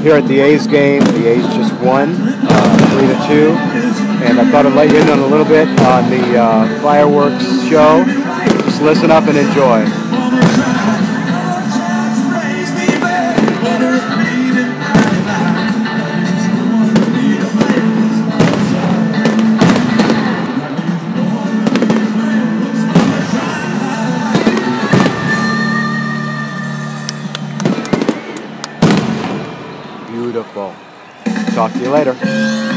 here at the A's game. The A's just won 3-2, and I thought I'd let you in on a little bit on the fireworks show. Just listen up and enjoy. Beautiful. Talk to you later.